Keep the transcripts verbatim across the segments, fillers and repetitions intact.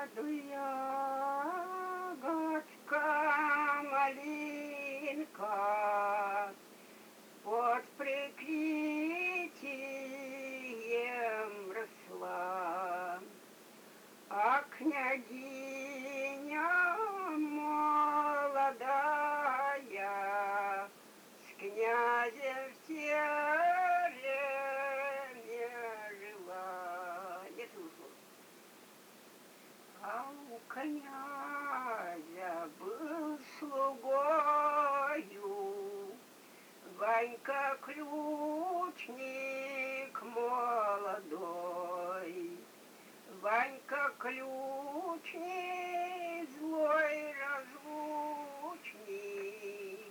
ягодка малинка под прикрытием росла, а княгиня молодая с князем в тереме жила. Не слушала. А у князя был слугою Ванька ключник молодой. Ванька ключник, злой разлучник,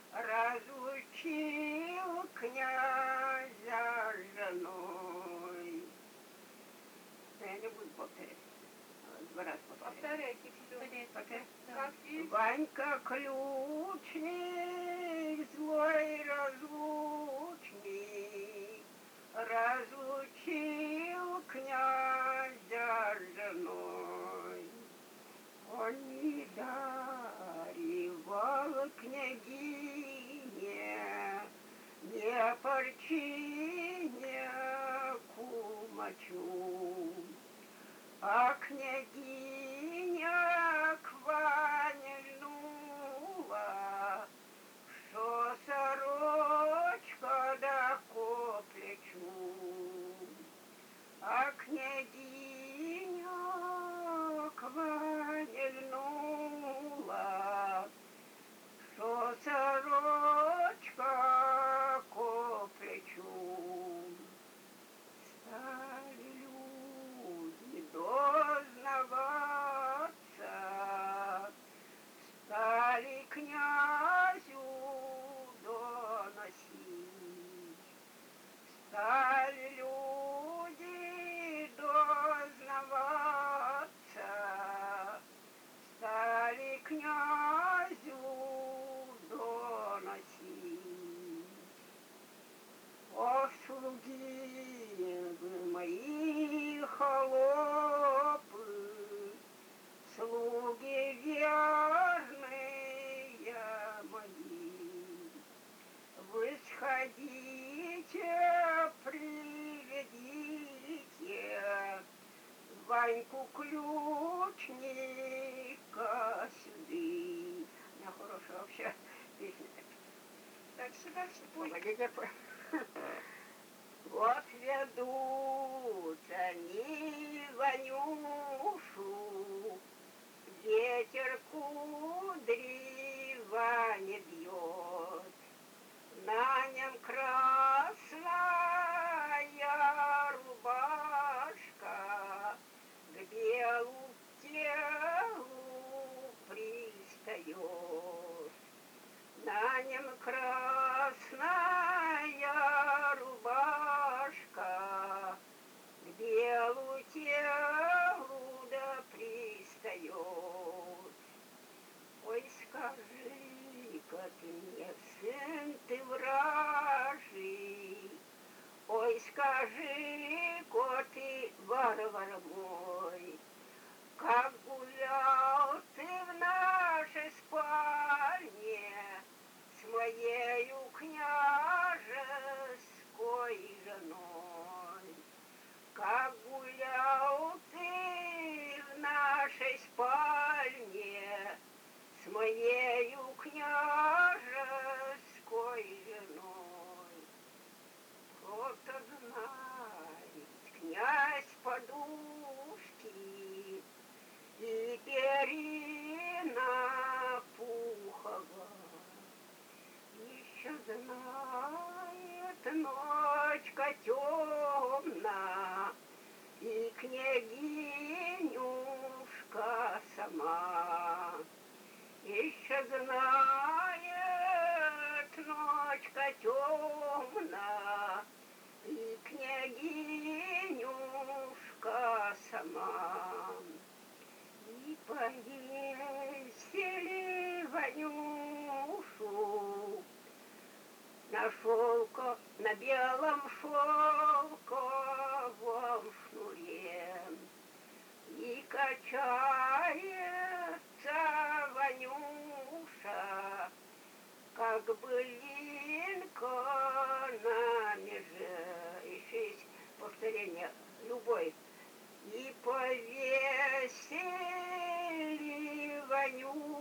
разлучил князя с женой. Я не буду повторять. Два раза повторять. Повторяйте все. Ванька ключник, злой разлучник, разлучил князя с женой. Он не даривал княгине не парчи, не кумачу, а княгиня к Ване льнула, что сорочка да ко плечу, а княгиня к Ване льнула, что сорочка ко плечу. Стали люди дознаваться, стали князю доносить, стали люди дознаваться, стали князю доносить. О, слуги мои холопы, слуги верные мои, вы сходите, приведите Ваньку ключника сюды. У меня хорошая вообще песня. Дальше, дальше. Погодите. Вот ведут они Ванюшу, ветер кудри Ване бьет, на нем красная рубашка к белу телу пристает, на нем красная рубашка к белу телу да пристает. Ой, скажи-ка ты мне, сын ты вражий, ой, скажи-ка ты, варвар мой, как гулял ты в нашей спальне с моею княжеской женой, как гулял ты в нашей спальне с моею княжеской женой. Вот-то знает князь подушки и перина пухова, еще знает ночка темна и княгинюшка сама, еще знает ночка темна и княгинюшка сама. И повесили Ванюшу на шелко, на белом шелковом шнуре. И качается Ванюша, как былинка на меже. Еще есть повторение любой. И повесили Ванюшу